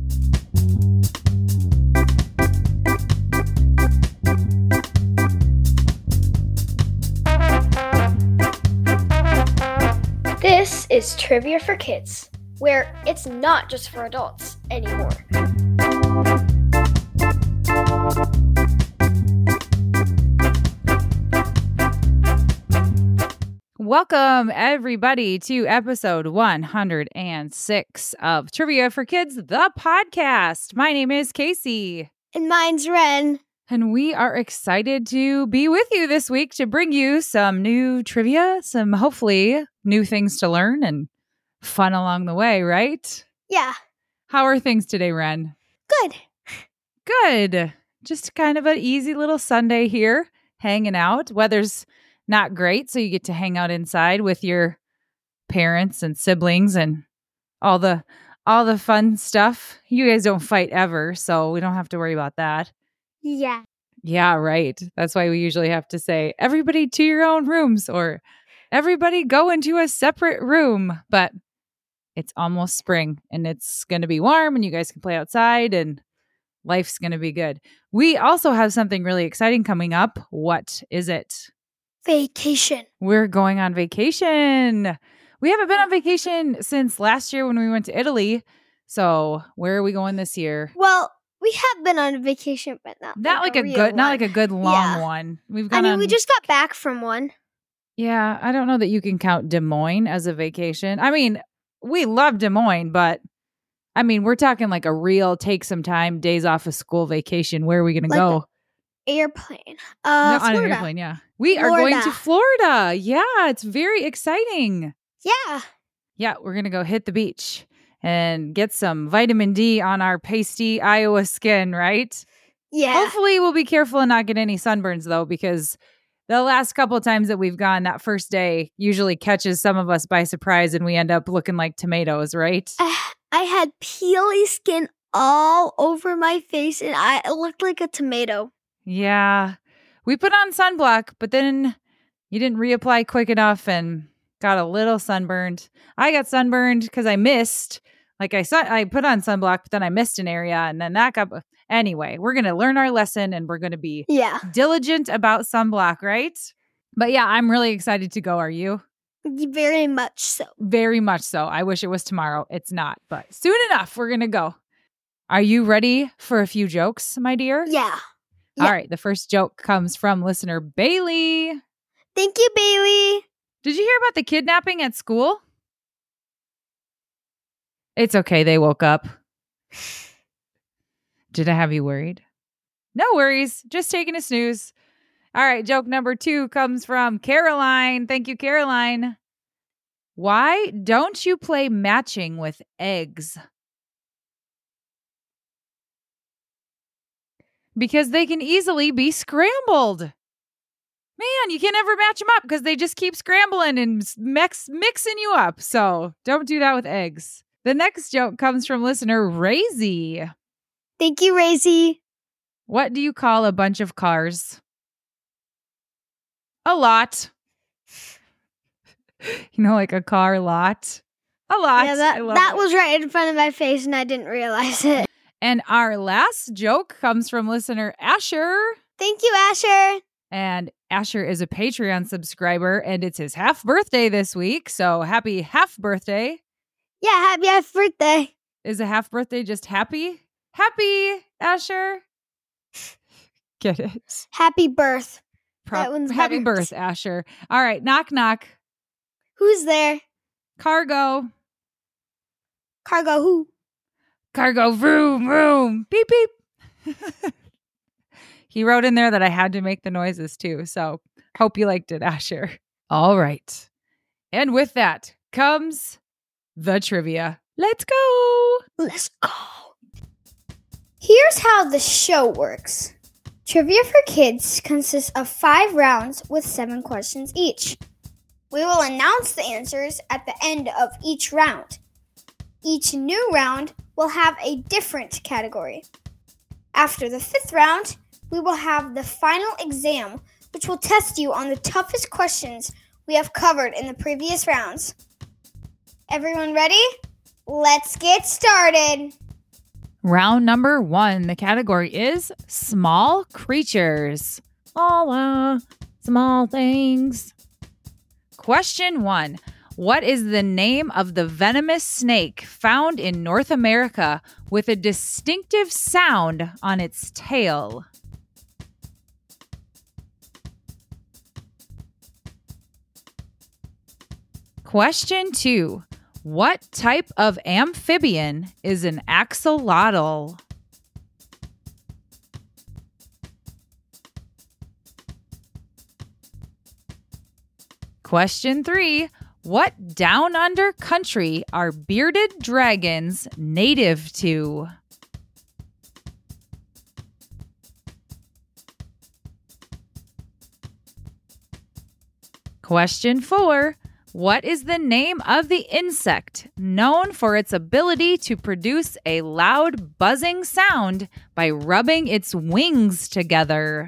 This is Trivia for Kids, where it's not just for adults anymore. Welcome, everybody, to episode 106 of Trivia for Kids, the podcast. My name is Casey. And mine's Ren. And we are excited to be with you this week to bring you some new trivia, some hopefully new things to learn and fun along the way, right? Yeah. How are things today, Ren? Good. Good. Just kind of an easy little Sunday here, hanging out. Weather's not great, so you get to hang out inside with your parents and siblings and all the fun stuff. You guys don't fight ever, so we don't have to worry about that. Yeah. Yeah, right. That's why we usually have to say, everybody to your own rooms, or everybody go into a separate room. But it's almost spring and it's going to be warm and you guys can play outside and life's going to be good. We also have something really exciting coming up. What is it? Vacation. We're going on vacation. We haven't been on vacation since last year when we went to Italy. So where are we going this year? Well, we have been on a vacation, but not like a good long one. We just got back from one. Yeah, I don't know that you can count Des Moines as a vacation. I mean, we love Des Moines, but I mean, we're talking like a real take some time, days off of school vacation. Where are we going to go? Airplane. On Florida. an airplane, yeah. We are going to Florida. Yeah, it's very exciting. Yeah. Yeah, we're going to go hit the beach and get some vitamin D on our pasty Iowa skin, right? Yeah. Hopefully we'll be careful and not get any sunburns, though, because the last couple of times that we've gone, that first day usually catches some of us by surprise and we end up looking like tomatoes, right? I had peely skin all over my face and I looked like a tomato. Yeah. We put on sunblock, but then you didn't reapply quick enough and got a little sunburned. I got sunburned because I missed. Like I put on sunblock, but then I missed an area and then that got... Anyway, we're going to learn our lesson and we're going to be diligent about sunblock, right? But yeah, I'm really excited to go. Are you? Very much so. Very much so. I wish it was tomorrow. It's not, but soon enough, we're going to go. Are you ready for a few jokes, my dear? Yeah. All right. The first joke comes from listener Bailey. Thank you, Bailey. Did you hear about the kidnapping at school? It's okay. They woke up. Did I have you worried? No worries. Just taking a snooze. All right. Joke number 2 comes from Caroline. Thank you, Caroline. Why don't you play matching with eggs? Because they can easily be scrambled. Man, you can't ever match them up because they just keep scrambling and mixing you up. So don't do that with eggs. The next joke comes from listener Razy. Thank you, Razy. What do you call a bunch of cars? A lot. Like a car lot. A lot. Yeah, that was right in front of my face and I didn't realize it. And our last joke comes from listener Asher. Thank you, Asher. And Asher is a Patreon subscriber and it's his half birthday this week. So happy half birthday. Yeah, happy half birthday. Is a half birthday just happy? Happy, Asher. Get it? Happy birth. That one's happy better. birth, Asher. All right, knock, knock. Who's there? Cargo. Cargo who? Cargo, vroom, vroom, beep, beep. He wrote in there that I had to make the noises too, so hope you liked it, Asher. All right. And with that comes the trivia. Let's go. Let's go. Here's how the show works. Trivia for Kids consists of 5 rounds with 7 questions each. We will announce the answers at the end of each round. Each new round will have a different category. After the 5th round, we will have the final exam, which will test you on the toughest questions we have covered in the previous rounds. Everyone ready? Let's get started. Round number 1. The category is small creatures. All small things. Question 1. What is the name of the venomous snake found in North America with a distinctive sound on its tail? Question 2. What type of amphibian is an axolotl? Question 3. What down under country are bearded dragons native to? Question 4. What is the name of the insect known for its ability to produce a loud buzzing sound by rubbing its wings together?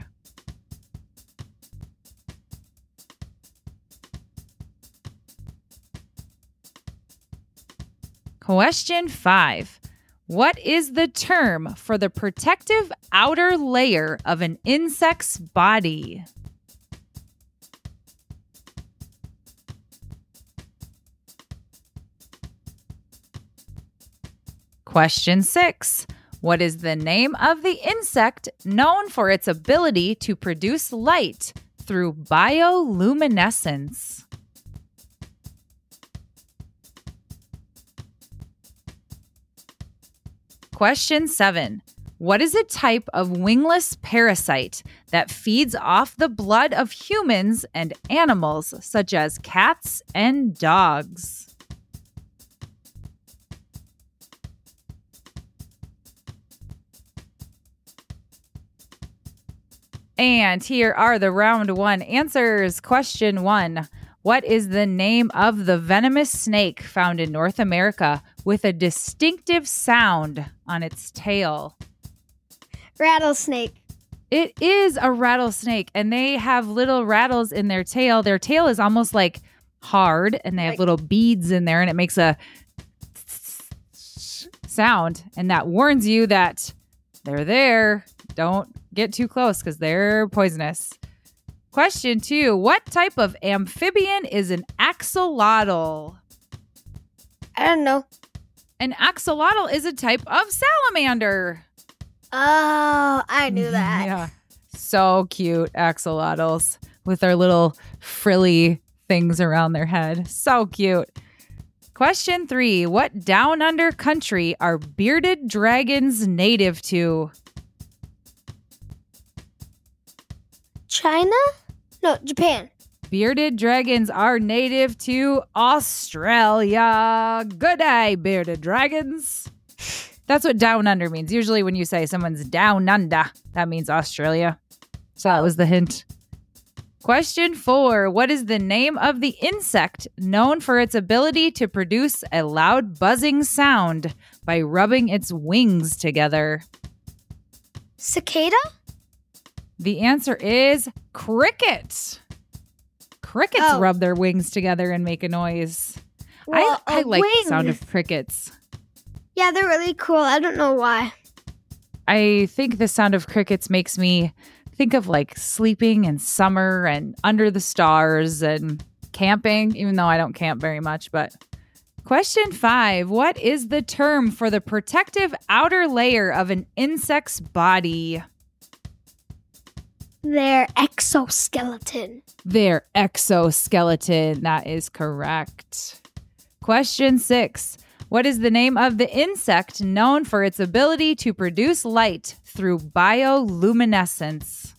Question 5. What is the term for the protective outer layer of an insect's body? Question 6. What is the name of the insect known for its ability to produce light through bioluminescence? Question 7. What is a type of wingless parasite that feeds off the blood of humans and animals such as cats and dogs? And here are the round 1 answers. Question 1. What is the name of the venomous snake found in North America with a distinctive sound on its tail? Rattlesnake. It is a rattlesnake, and they have little rattles in their tail. Their tail is almost like hard, and they have little beads in there, and it makes a sound, and that warns you that they're there. Don't get too close because they're poisonous. Question 2. What type of amphibian is an axolotl? I don't know. An axolotl is a type of salamander. Oh, I knew that. Yeah. So cute, axolotls with their little frilly things around their head. So cute. Question 3. What down under country are bearded dragons native to? China? No, Japan. Bearded dragons are native to Australia. Good day, bearded dragons. That's what down under means. Usually when you say someone's down under, that means Australia. So that was the hint. Question 4. What is the name of the insect known for its ability to produce a loud buzzing sound by rubbing its wings together? Cicada? The answer is cricket. Crickets rub their wings together and make a noise. Well, I like wing. the sound of crickets. Yeah, they're really cool. I don't know why. I think the sound of crickets makes me think of like sleeping in summer and under the stars and camping, even though I don't camp very much. But question 5, what is the term for the protective outer layer of an insect's body? Their exoskeleton. Their exoskeleton. That is correct. Question 6. What is the name of the insect known for its ability to produce light through bioluminescence?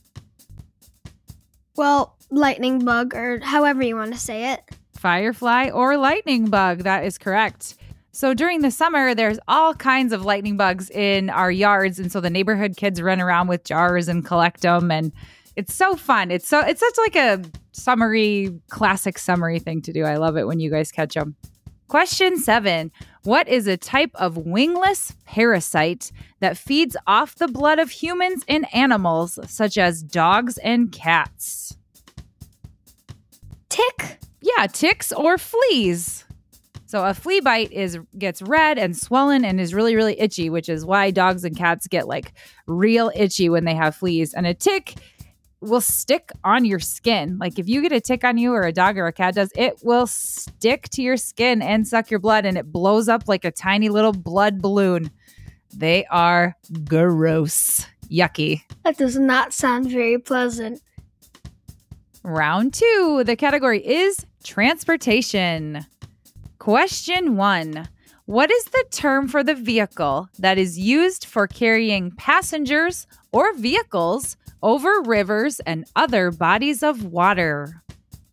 Well, lightning bug, or however you want to say it. Firefly or lightning bug. That is correct. So during the summer, there's all kinds of lightning bugs in our yards. And so the neighborhood kids run around with jars and collect them. And it's so fun. It's such like a classic summery thing to do. I love it when you guys catch them. Question 7. What is a type of wingless parasite that feeds off the blood of humans and animals, such as dogs and cats? Tick? Yeah, ticks or fleas. So a flea bite gets red and swollen and is really, really itchy, which is why dogs and cats get like real itchy when they have fleas. And a tick will stick on your skin. Like if you get a tick on you or a dog or a cat does, it will stick to your skin and suck your blood, and it blows up like a tiny little blood balloon. They are gross. Yucky. That does not sound very pleasant. Round 2. The category is transportation. Question 1. What is the term for the vehicle that is used for carrying passengers or vehicles over rivers and other bodies of water?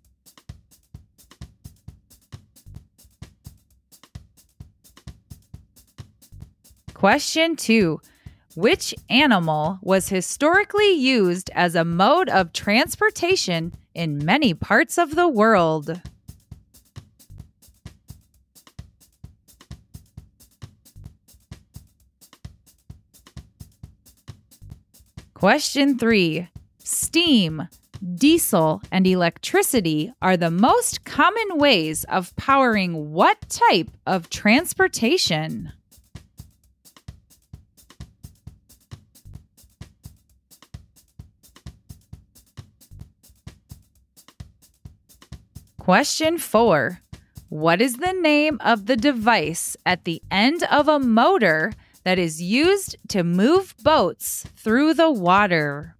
Question 2. Which animal was historically used as a mode of transportation in many parts of the world? Question 3. Steam, diesel, and electricity are the most common ways of powering what type of transportation? Question 4. What is the name of the device at the end of a motor that is used to move boats through the water?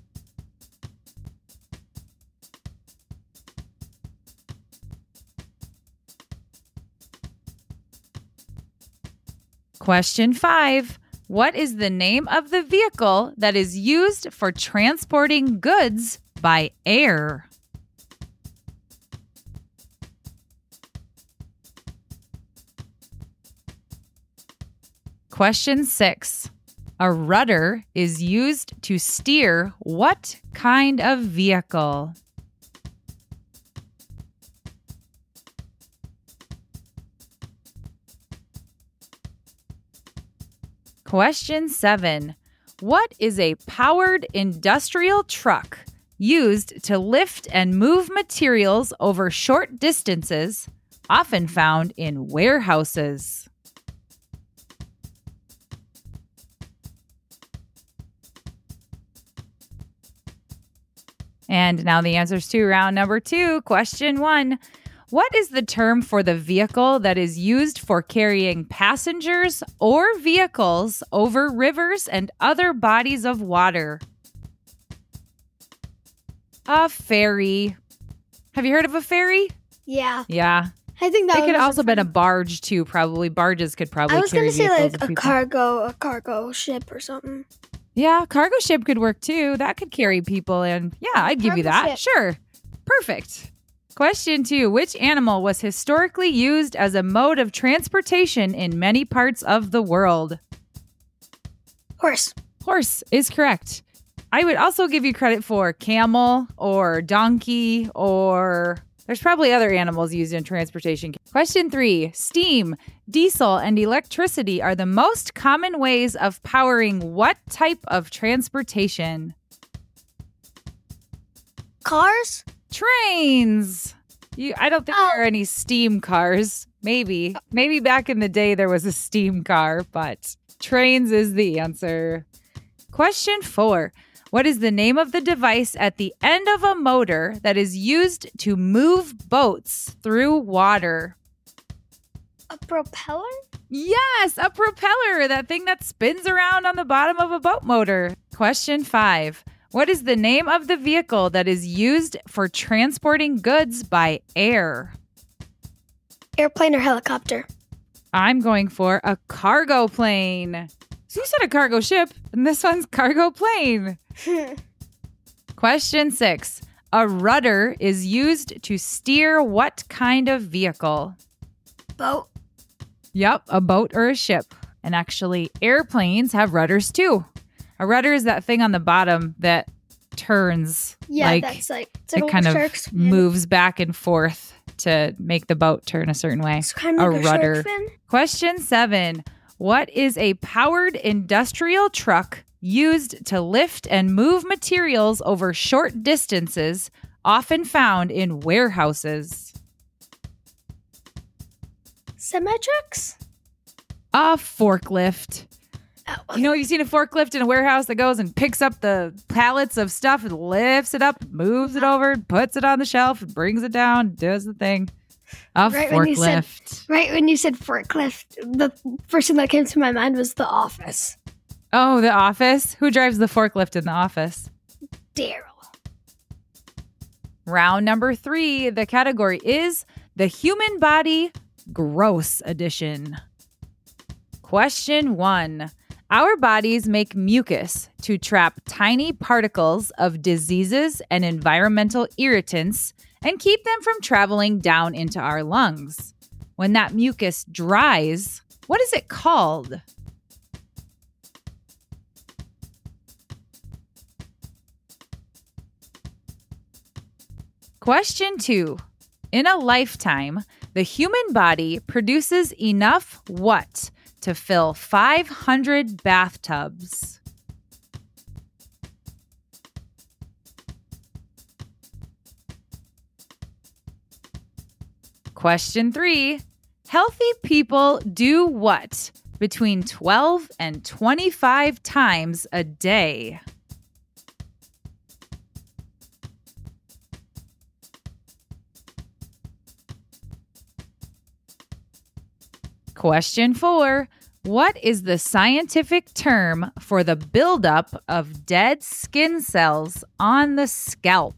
Question 5. What is the name of the vehicle that is used for transporting goods by air? Question 6. A rudder is used to steer what kind of vehicle? Question 7. What is a powered industrial truck used to lift and move materials over short distances, often found in warehouses? And now the answers to round number 2. Question 1. What is the term for the vehicle that is used for carrying passengers or vehicles over rivers and other bodies of water? A ferry. Have you heard of a ferry? Yeah. Yeah. I think that It could was also been a barge too, probably. Barges could probably I was carry going to say vehicles like and a people. cargo ship or something. Yeah, cargo ship could work too. That could carry people in. Yeah, I'd give you Cargo that. ship. Sure. Perfect. Question 2. Which animal was historically used as a mode of transportation in many parts of the world? Horse. Horse is correct. I would also give you credit for camel or donkey, or there's probably other animals used in transportation. Question 3. Steam, diesel, and electricity are the most common ways of powering what type of transportation? Cars? Trains. I don't think there are any steam cars. Maybe back in the day there was a steam car, but trains is the answer. Question 4. What is the name of the device at the end of a motor that is used to move boats through water? A propeller? Yes, a propeller, that thing that spins around on the bottom of a boat motor. Question 5. What is the name of the vehicle that is used for transporting goods by air? Airplane or helicopter? I'm going for a cargo plane. So you said a cargo ship, and this one's cargo plane. Question 6. A rudder is used to steer what kind of vehicle? Boat? Yep, a boat or a ship. And actually, airplanes have rudders too. A rudder is that thing on the bottom that turns. Yeah, that's like it's like it a kind of shark fin. moves back and forth to make the boat turn a certain way. It's kind of like a rudder. shark fin. Question 7. What is a powered industrial truck used to lift and move materials over short distances, often found in warehouses? Semi-trucks? A forklift. Oh, You know, you've seen a forklift in a warehouse that goes and picks up the pallets of stuff and lifts it up, moves it over, puts it on the shelf, brings it down, does the thing. A Right when you said- forklift. right when you said forklift, the first thing that came to my mind was The Office. Oh, The Office? Who drives the forklift in The Office? Daryl. Round number 3. The category is the human body gross edition. Question 1. Our bodies make mucus to trap tiny particles of diseases and environmental irritants and keep them from traveling down into our lungs. When that mucus dries, what is it called? Question 2. In a lifetime, the human body produces enough what to fill 500 bathtubs? Question 3. Healthy people do what between 12 and 25 times a day? Question 4. What is the scientific term for the buildup of dead skin cells on the scalp?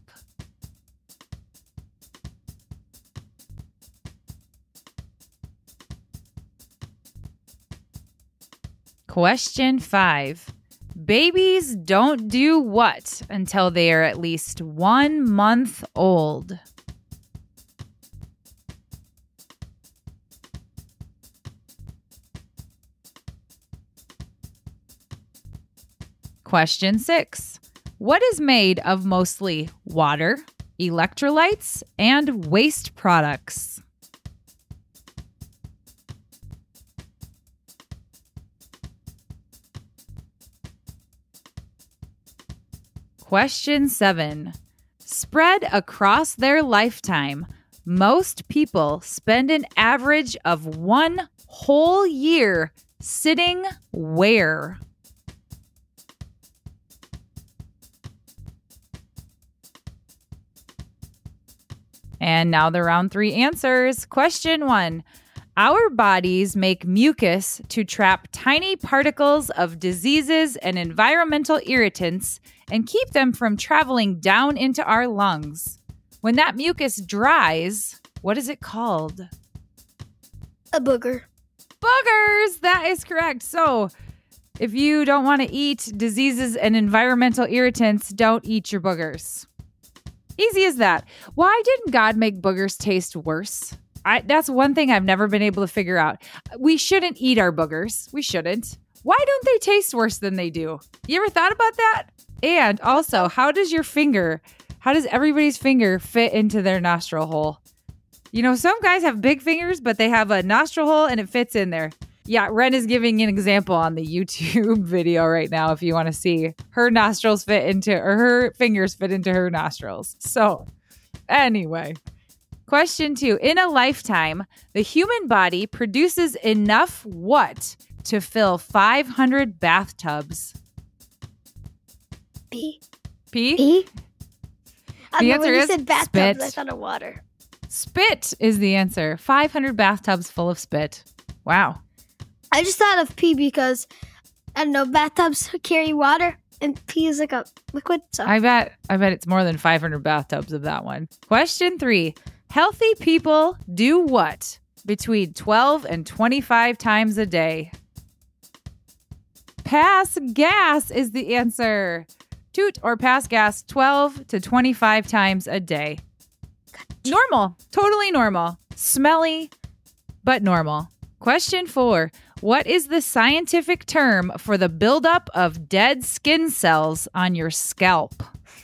Question 5. Babies don't do what until they are at least 1 month old? Question 6. What is made of mostly water, electrolytes, and waste products? Question 7. Spread across their lifetime, most people spend an average of 1 whole year sitting where? And now the round 3 answers. Question 1. Our bodies make mucus to trap tiny particles of diseases and environmental irritants and keep them from traveling down into our lungs. When that mucus dries, what is it called? A booger. Boogers! That is correct. So, if you don't want to eat diseases and environmental irritants, don't eat your boogers. Easy as that. Why didn't God make boogers taste worse? That's one thing I've never been able to figure out. We shouldn't eat our boogers. We shouldn't. Why don't they taste worse than they do? You ever thought about that? And also, how does everybody's finger fit into their nostril hole? You know, some guys have big fingers, but they have a nostril hole and it fits in there. Yeah, Ren is giving an example on the YouTube video right now if you want to see. Her fingers fit into her nostrils. So, anyway. Question 2. In a lifetime, the human body produces enough what to fill 500 bathtubs? Pee. Pee? Pee? The When answer you is said bathtubs, I spit. thought of water. Spit is the answer. 500 bathtubs full of spit. Wow. I just thought of pee because, I don't know, bathtubs carry water and pee is like a liquid. So I bet it's more than 500 bathtubs of that one. Question 3. Healthy people do what between 12 and 25 times a day? Pass gas is the answer. Toot or pass gas 12 to 25 times a day. Normal. Totally normal. Smelly, but normal. Question 4. What is the scientific term for the buildup of dead skin cells on your scalp?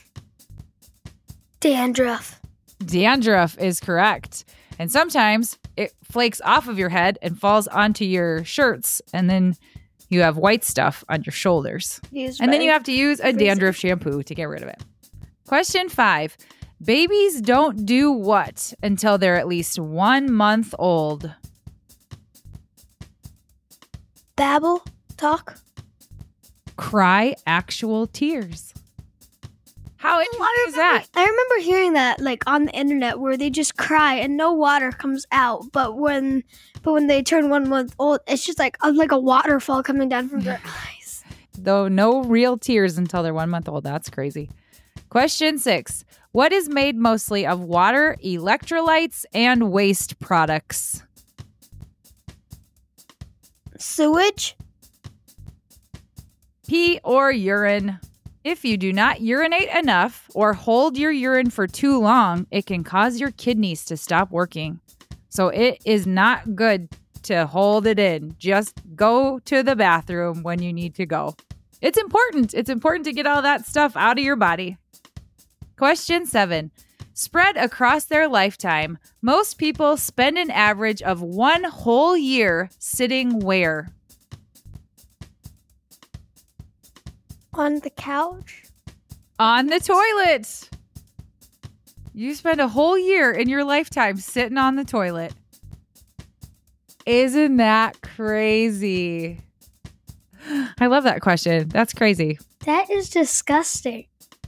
dandruff. Dandruff is correct. And sometimes it flakes off of your head and falls onto your shirts, and then you have white stuff on your shoulders. And then you have to use a dandruff shampoo to get rid of it. Question 5. Babies don't do what until they're at least 1 month old? babble, talk. Cry actual tears. How interesting is that? I remember hearing that like on the internet where they just cry and no water comes out, but when they turn 1 month old, it's just like a waterfall coming down from their eyes. Though no real tears until they're 1 month old. That's crazy. Question 6. What is made mostly of water, electrolytes, and waste products? Sewage? Pee or urine. If you do not urinate enough or hold your urine for too long, it can cause your kidneys to stop working. So it is not good to hold it in. Just go to the bathroom when you need to go. It's important. It's important to get all that stuff out of your body. Question 7. Spread across their lifetime, most people spend an average of 1 whole year sitting where? On the couch? On the toilet. You spend a whole year in your lifetime sitting on the toilet. Isn't that crazy? I love that question. That's crazy. That is disgusting.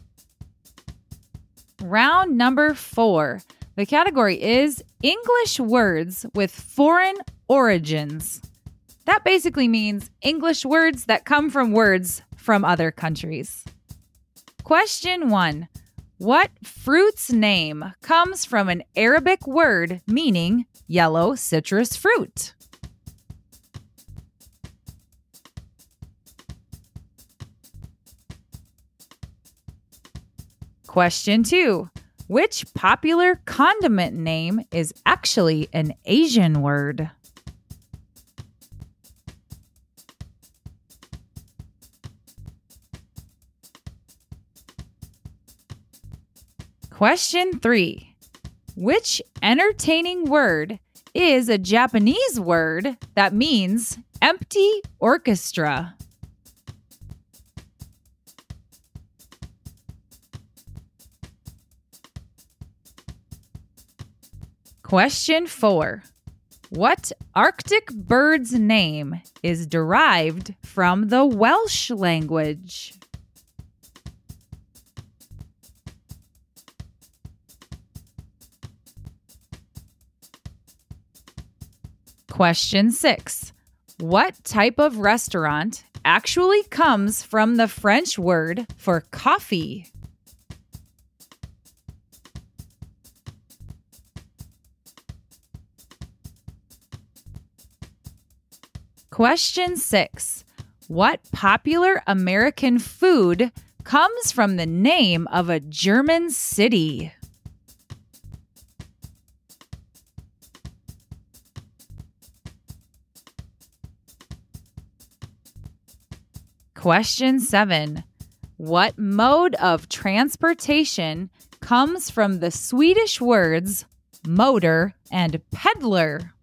Round number 4. The category is English words with foreign origins. That basically means English words that come from words from other countries. Question 1. What fruit's name comes from an Arabic word meaning yellow citrus fruit? Question 2. Which popular condiment name is actually an Asian word? Question 3. Which entertaining word is a Japanese word that means empty orchestra? Question 4. What Arctic bird's name is derived from the Welsh language? Question 6. What type of restaurant actually comes from the French word for coffee? Question 6. What popular American food comes from the name of a German city? Question 7. What mode of transportation comes from the Swedish words motor and peddler?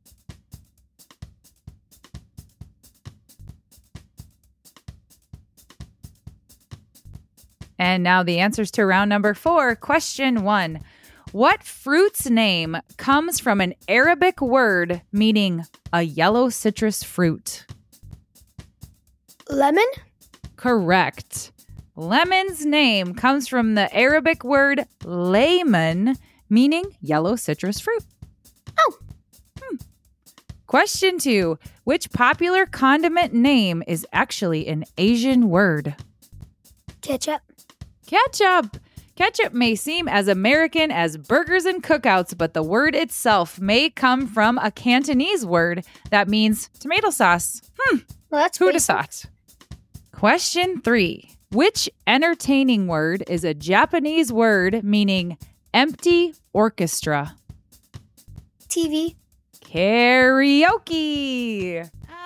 And now the answers to round number 4. Question 1. What fruit's name comes from an Arabic word meaning a yellow citrus fruit? Lemon? Correct. Lemon's name comes from the Arabic word layman, meaning yellow citrus fruit. Oh. Question 2. Which popular condiment name is actually an Asian word? Ketchup. Ketchup. Ketchup may seem as American as burgers and cookouts, but the word itself may come from a Cantonese word that means tomato sauce. Well, that's Who'd have basic. thought? Question 3. Which entertaining word is a Japanese word meaning empty orchestra? TV. Karaoke.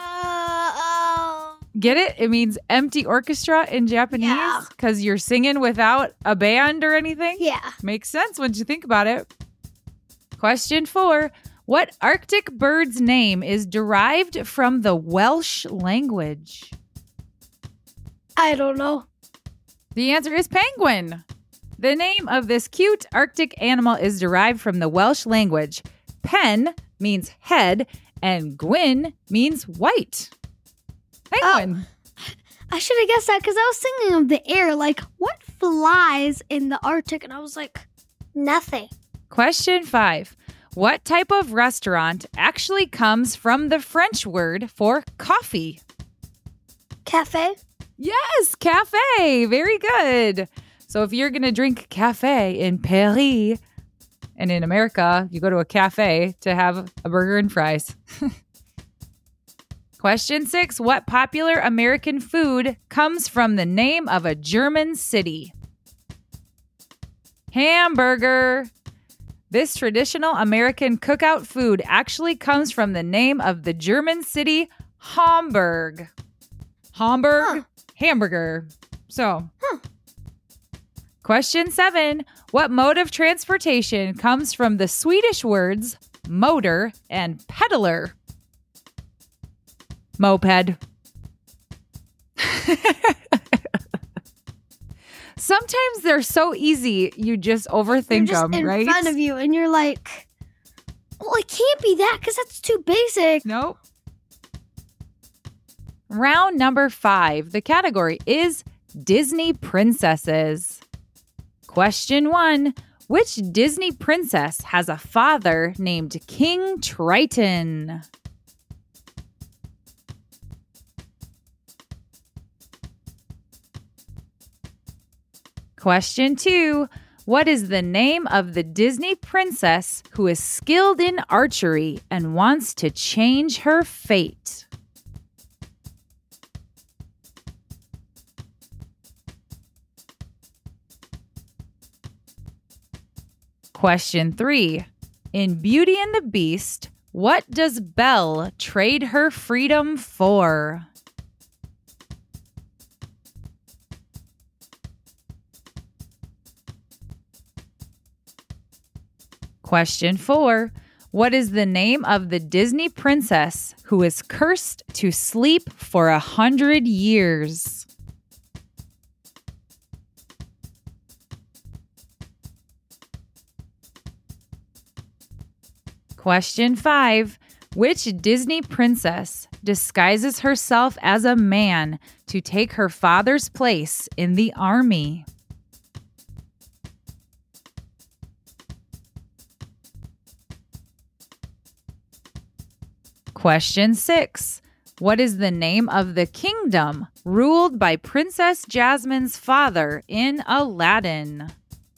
Get it? It means empty orchestra in Japanese Yeah. because you're singing without a band or anything? Yeah. Makes sense once you think about it. Question 4. What Arctic bird's name is derived from the Welsh language? I don't know. The answer is penguin. The name of this cute Arctic animal is derived from the Welsh language. Pen means head and gwyn means white. Penguin. I should have guessed that because I was thinking of the air. Like, what flies in the Arctic? And I was like, nothing. Question 5. What type of restaurant actually comes from the French word for coffee? Cafe? Yes, cafe. Very good. So if you're going to drink cafe in Paris, and in America, you go to a cafe to have a burger and fries. Question 6. What popular American food comes from the name of a German city? Hamburger. This traditional American cookout food actually comes from the name of the German city Hamburg. Hamburg, hamburger. So, Question 7. What mode of transportation comes from the Swedish words motor and peddler? Moped. Sometimes they're so easy, you just overthink them, right? In front of you, and you're like, well, it can't be that because that's too basic. Nope. Round number 5. The category is Disney princesses. Question 1. Which Disney princess has a father named King Triton? Question 2. What is the name of the Disney princess who is skilled in archery and wants to change her fate? Question 3. In Beauty and the Beast, what does Belle trade her freedom for? Question 4. What is the name of the Disney princess who is cursed to sleep for 100 years? Question 5. Which Disney princess disguises herself as a man to take her father's place in the army? Question 6. What is the name of the kingdom ruled by Princess Jasmine's father in Aladdin?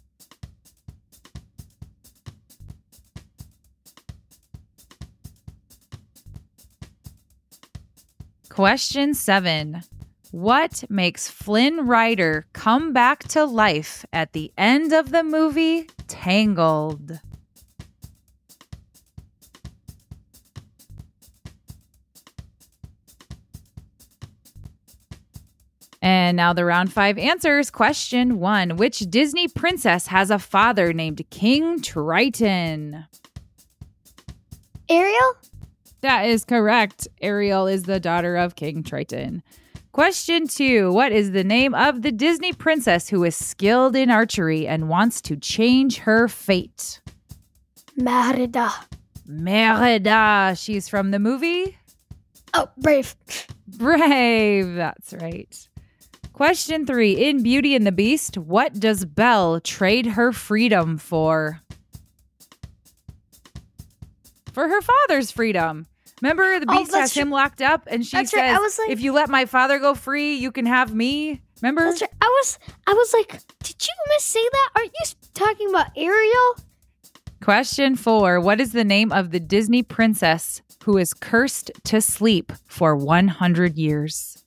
Question 7. What makes Flynn Rider come back to life at the end of the movie Tangled? And now the round 5 answers. Question 1. Which Disney princess has a father named King Triton? Ariel? That is correct. Ariel is the daughter of King Triton. Question 2. What is the name of the Disney princess who is skilled in archery and wants to change her fate? Merida. Merida. She's from the movie? Oh, Brave. Brave. That's right. Question 3. In Beauty and the Beast, what does Belle trade her freedom for? For her father's freedom. Remember, the Beast has him locked up, and she says, right. I was like, if you let my father go free, you can have me. Remember? That's right. I was like, did you miss say that? Aren't you talking about Ariel? Question 4. What is the name of the Disney princess who is cursed to sleep for 100 years?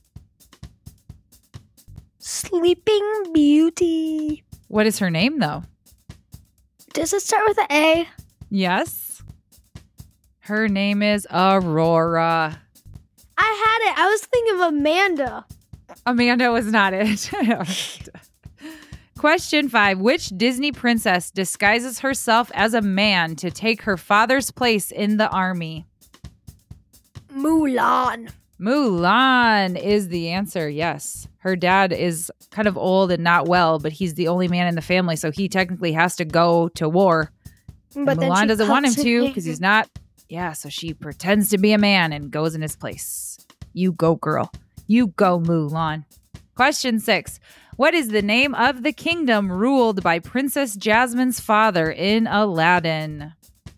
Sleeping Beauty. What is her name, though? Does it start with an A? Yes. Her name is Aurora. I had it. I was thinking of Amanda. Amanda was not it. Question 5. Which Disney princess disguises herself as a man to take her father's place in the army? Mulan. Mulan is the answer, yes. Her dad is kind of old and not well, but he's the only man in the family, so he technically has to go to war. But Mulan doesn't want him to because he's not. Yeah, so she pretends to be a man and goes in his place. You go, girl. You go, Mulan. Question 6. What is the name of the kingdom ruled by Princess Jasmine's father in Aladdin?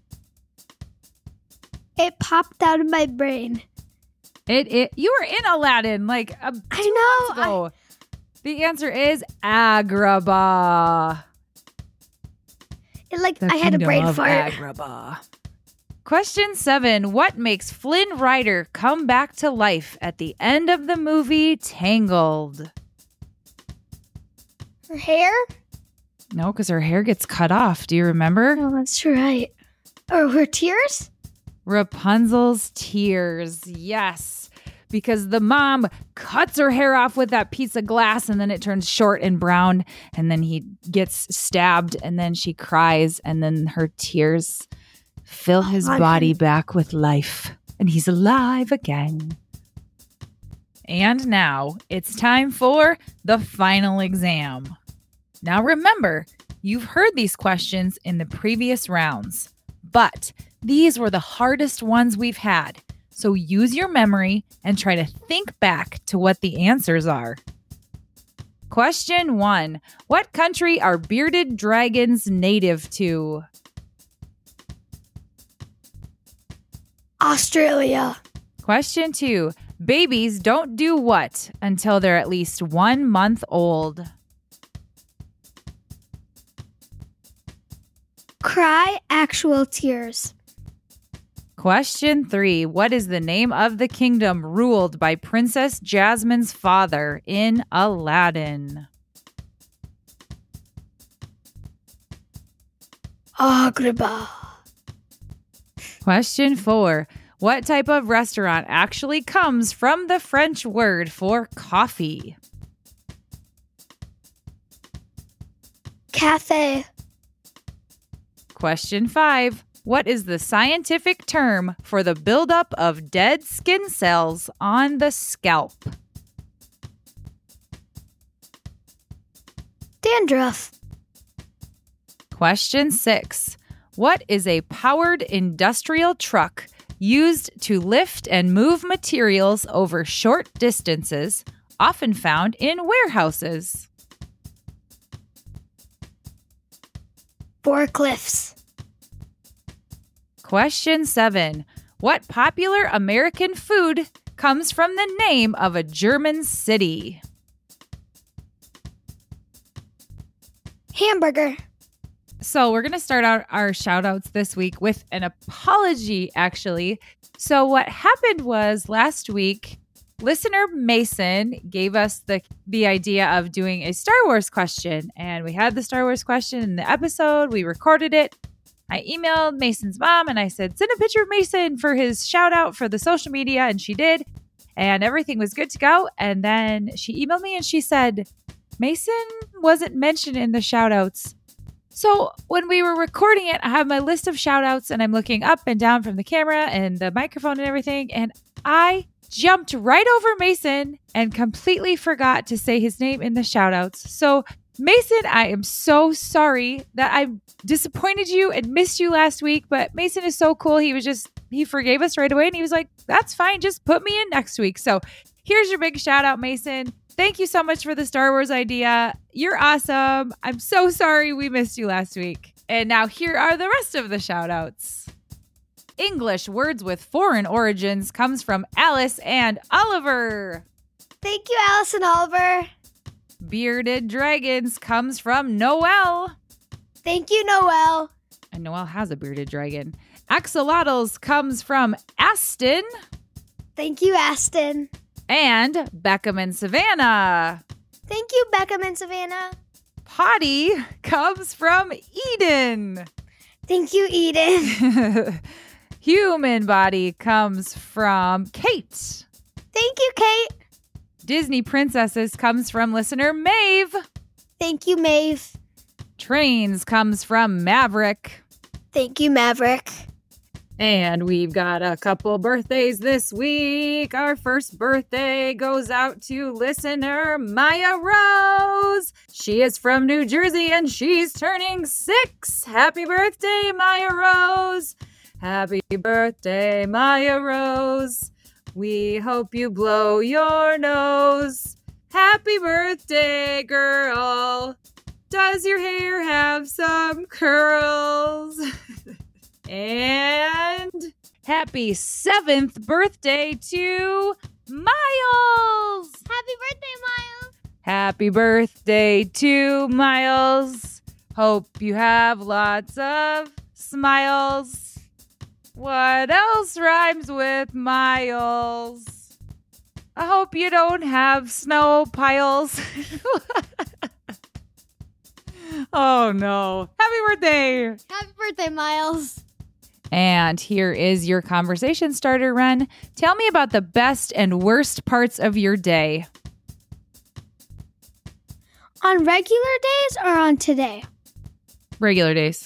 It popped out of my brain. You were in Aladdin like 2 months ago. The answer is Agrabah. I had a brain fart. Agrabah. Question 7. What makes Flynn Rider come back to life at the end of the movie Tangled? Her hair? No, because her hair gets cut off. Do you remember? Oh, that's right. Or her tears? Rapunzel's tears. Yes. Because the mom cuts her hair off with that piece of glass and then it turns short and brown and then he gets stabbed and then she cries and then her tears fill his body back with life and he's alive again. And now it's time for the final exam. Now remember, you've heard these questions in the previous rounds, but these were the hardest ones we've had. So use your memory and try to think back to what the answers are. Question 1. What country are bearded dragons native to? Australia. Question 2. Babies don't do what until they're at least 1 month old? Cry actual tears. Question 3. What is the name of the kingdom ruled by Princess Jasmine's father in Aladdin? Agrabah. Question 4. What type of restaurant actually comes from the French word for coffee? Cafe. Question 5. What is the scientific term for the buildup of dead skin cells on the scalp? Dandruff. Question 6. What is a powered industrial truck used to lift and move materials over short distances, often found in warehouses? Forklifts. Question 7. What popular American food comes from the name of a German city? Hamburger. So we're going to start out our shout outs this week with an apology, actually. So what happened was last week, listener Mason gave us the idea of doing a Star Wars question. And we had the Star Wars question in the episode. We recorded it. I emailed Mason's mom and I said, send a picture of Mason for his shout out for the social media. And she did. And everything was good to go. And then she emailed me and she said, Mason wasn't mentioned in the shout outs. So when we were recording it, I have my list of shout outs and I'm looking up and down from the camera and the microphone and everything. And I jumped right over Mason and completely forgot to say his name in the shout outs. So Mason, I am so sorry that I disappointed you and missed you last week, but Mason is so cool. He forgave us right away and he was like, that's fine. Just put me in next week. So here's your big shout out, Mason. Thank you so much for the Star Wars idea. You're awesome. I'm so sorry we missed you last week. And now here are the rest of the shout outs. English words with foreign origins comes from Alice and Oliver. Thank you, Alice and Oliver. Bearded dragons comes from Noelle. Thank you, Noelle. And Noelle has a bearded dragon. Axolotls comes from Aston. Thank you, Aston. And Beckham and Savannah. Thank you, Beckham and Savannah. Potty comes from Eden. Thank you, Eden. Human body comes from Kate. Thank you, Kate. Disney princesses comes from listener Maeve. Thank you, Maeve. Trains comes from Maverick. Thank you, Maverick. And we've got a couple birthdays this week. Our first birthday goes out to listener Maya Rose. She is from New Jersey and she's turning 6. Happy birthday, Maya Rose. Happy birthday, Maya Rose. We hope you blow your nose. Happy birthday, girl. Does your hair have some curls? And happy 7th birthday to Miles. Happy birthday, Miles. Happy birthday to Miles. Hope you have lots of smiles. What else rhymes with Miles? I hope you don't have snow piles. Oh no. Happy birthday. Happy birthday, Miles. And here is your conversation starter, Ren. Tell me about the best and worst parts of your day. On regular days or on today? Regular days.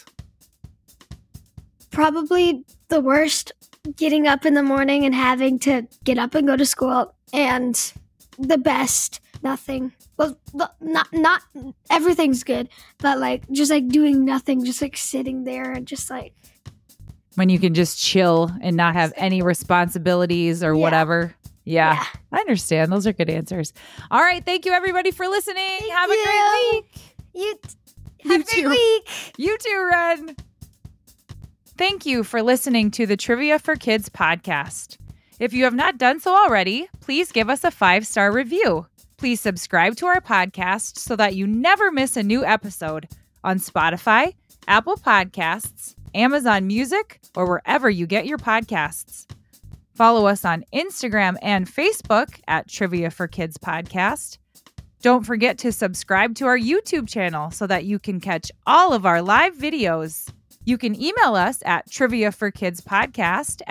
Probably the worst, getting up in the morning and having to get up and go to school. And the best, nothing. Well, not everything's good, but like just like doing nothing, just like sitting there and just like When you can just chill and not have any responsibilities or whatever. Yeah, I understand. Those are good answers. All right. Thank you, everybody, for listening. Have a great week. Have a great week. You too, Ren. Thank you for listening to the Trivia for Kids podcast. If you have not done so already, please give us a 5-star review. Please subscribe to our podcast so that you never miss a new episode on Spotify, Apple Podcasts, Amazon Music, or wherever you get your podcasts. Follow us on Instagram and Facebook at Trivia for Kids Podcast. Don't forget to subscribe to our YouTube channel so that you can catch all of our live videos. You can email us at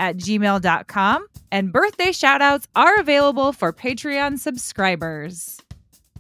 triviaforkidspodcast@gmail.com, and birthday shoutouts are available for Patreon subscribers.